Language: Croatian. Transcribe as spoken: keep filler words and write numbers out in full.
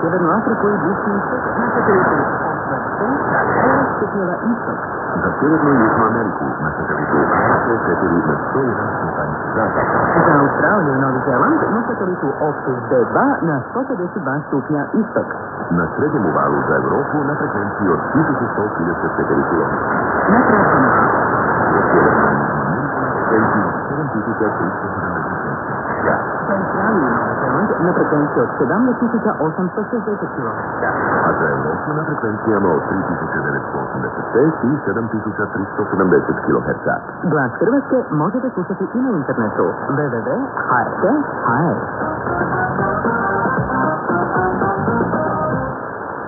Sjevernu Afriku i Bliski istok na satelitu devet stupnjeva istok. Za Sjevernu i Južnu Ameriku na satelitu A P četiri na sto jedan stupanj zapada. Za Australiju i Novi Zeland na satelitu Optus B dva na sto pedeset dva stupnja istok. Na srednjemu valu za Evropu na frekvenciji od tisuću sto trideset četiri kilometra. Na kratkom Za Sjevernu frekvenciji sedam tisuća tristo sedamdeset šest. Za Australiju i Novi Zeland na frekvenciji od sedamnaest tisuća osamsto šezdeset kilometara. A za Evropu na frekvencijama od tri tisuće devetsto osamdeset šest i sedam tisuća tristo sedamdeset kiloherca. Glas Hrvatske možete slušati i na internetu w w w tačka h r t tačka h r.